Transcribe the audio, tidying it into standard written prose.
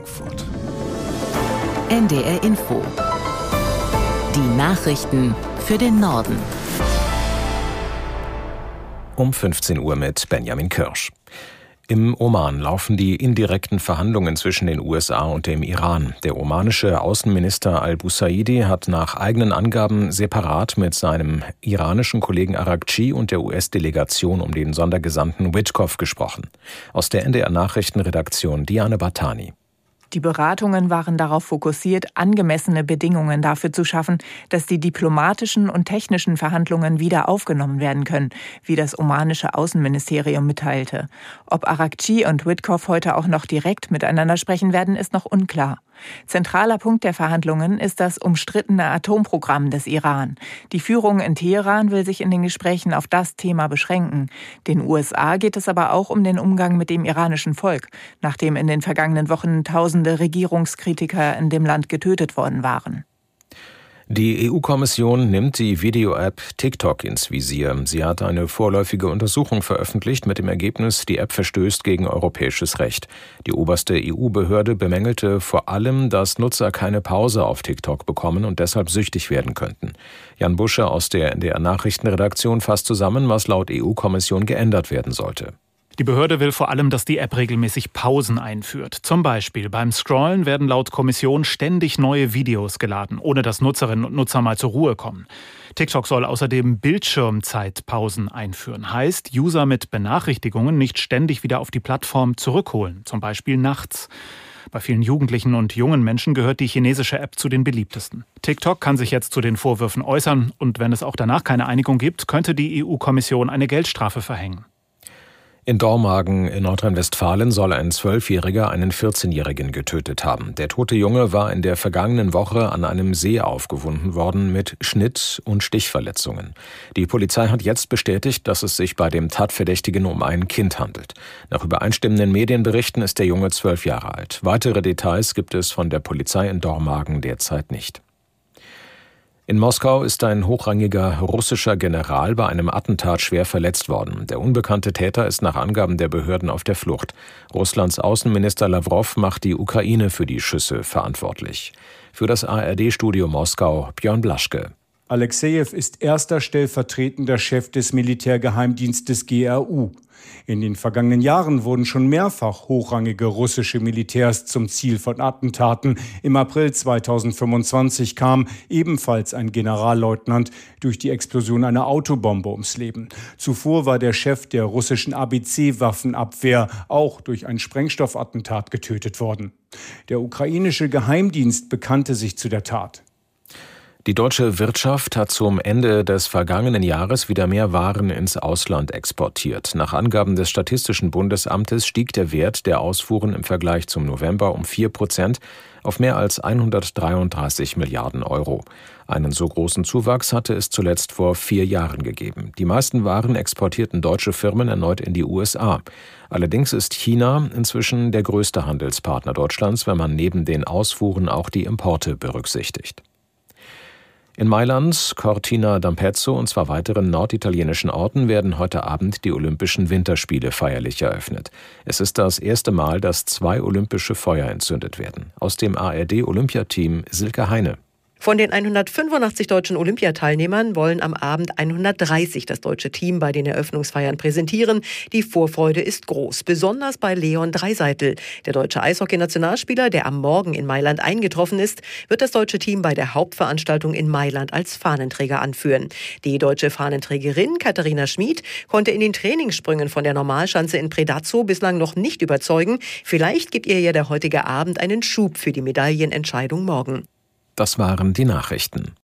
Frankfurt. NDR Info. Die Nachrichten für den Norden. Um 15 Uhr mit Benjamin Kirsch. Im Oman laufen die indirekten Verhandlungen zwischen den USA und dem Iran. Der omanische Außenminister al-Busaidi hat nach eigenen Angaben separat mit seinem iranischen Kollegen Araghchi und der US-Delegation um den Sondergesandten Witkoff gesprochen. Aus der NDR-Nachrichtenredaktion Diane Bartani. Die Beratungen waren darauf fokussiert, angemessene Bedingungen dafür zu schaffen, dass die diplomatischen und technischen Verhandlungen wieder aufgenommen werden können, wie das omanische Außenministerium mitteilte. Ob Araghchi und Witkoff heute auch noch direkt miteinander sprechen werden, ist noch unklar. Zentraler Punkt der Verhandlungen ist das umstrittene Atomprogramm des Iran. Die Führung in Teheran will sich in den Gesprächen auf das Thema beschränken. Den USA geht es aber auch um den Umgang mit dem iranischen Volk, nachdem in den vergangenen Wochen Tausende Regierungskritiker in dem Land getötet worden waren. Die EU-Kommission nimmt die Video-App TikTok ins Visier. Sie hat eine vorläufige Untersuchung veröffentlicht mit dem Ergebnis, die App verstößt gegen europäisches Recht. Die oberste EU-Behörde bemängelte vor allem, dass Nutzer keine Pause auf TikTok bekommen und deshalb süchtig werden könnten. Jan Busche aus der NDR-Nachrichtenredaktion fasst zusammen, was laut EU-Kommission geändert werden sollte. Die Behörde will vor allem, dass die App regelmäßig Pausen einführt. Zum Beispiel beim Scrollen werden laut Kommission ständig neue Videos geladen, ohne dass Nutzerinnen und Nutzer mal zur Ruhe kommen. TikTok soll außerdem Bildschirmzeitpausen einführen. Heißt, User mit Benachrichtigungen nicht ständig wieder auf die Plattform zurückholen, zum Beispiel nachts. Bei vielen Jugendlichen und jungen Menschen gehört die chinesische App zu den beliebtesten. TikTok kann sich jetzt zu den Vorwürfen äußern und wenn es auch danach keine Einigung gibt, könnte die EU-Kommission eine Geldstrafe verhängen. In Dormagen in Nordrhein-Westfalen soll ein 12-Jähriger einen 14-Jährigen getötet haben. Der tote Junge war in der vergangenen Woche an einem See aufgefunden worden mit Schnitt- und Stichverletzungen. Die Polizei hat jetzt bestätigt, dass es sich bei dem Tatverdächtigen um ein Kind handelt. Nach übereinstimmenden Medienberichten ist der Junge 12 Jahre alt. Weitere Details gibt es von der Polizei in Dormagen derzeit nicht. In Moskau ist ein hochrangiger russischer General bei einem Attentat schwer verletzt worden. Der unbekannte Täter ist nach Angaben der Behörden auf der Flucht. Russlands Außenminister Lawrow macht die Ukraine für die Schüsse verantwortlich. Für das ARD-Studio Moskau Björn Blaschke. Alexejew ist erster stellvertretender Chef des Militärgeheimdienstes GRU. In den vergangenen Jahren wurden schon mehrfach hochrangige russische Militärs zum Ziel von Attentaten. Im April 2025 kam ebenfalls ein Generalleutnant durch die Explosion einer Autobombe ums Leben. Zuvor war der Chef der russischen ABC-Waffenabwehr auch durch ein Sprengstoffattentat getötet worden. Der ukrainische Geheimdienst bekannte sich zu der Tat. Die deutsche Wirtschaft hat zum Ende des vergangenen Jahres wieder mehr Waren ins Ausland exportiert. Nach Angaben des Statistischen Bundesamtes stieg der Wert der Ausfuhren im Vergleich zum November um 4% auf mehr als 133 Milliarden Euro. Einen so großen Zuwachs hatte es zuletzt vor 4 Jahren gegeben. Die meisten Waren exportierten deutsche Firmen erneut in die USA. Allerdings ist China inzwischen der größte Handelspartner Deutschlands, wenn man neben den Ausfuhren auch die Importe berücksichtigt. In Mailand, Cortina d'Ampezzo und 2 weiteren norditalienischen Orten werden heute Abend die Olympischen Winterspiele feierlich eröffnet. Es ist das erste Mal, dass 2 olympische Feuer entzündet werden. Aus dem ARD-Olympiateam Silke Heine. Von den 185 deutschen Olympiateilnehmern wollen am Abend 130 das deutsche Team bei den Eröffnungsfeiern präsentieren. Die Vorfreude ist groß, besonders bei Leon Dreiseitel. Der deutsche Eishockey-Nationalspieler, der am Morgen in Mailand eingetroffen ist, wird das deutsche Team bei der Hauptveranstaltung in Mailand als Fahnenträger anführen. Die deutsche Fahnenträgerin Katharina Schmid konnte in den Trainingssprüngen von der Normalschanze in Predazzo bislang noch nicht überzeugen. Vielleicht gibt ihr ja der heutige Abend einen Schub für die Medaillenentscheidung morgen. Das waren die Nachrichten.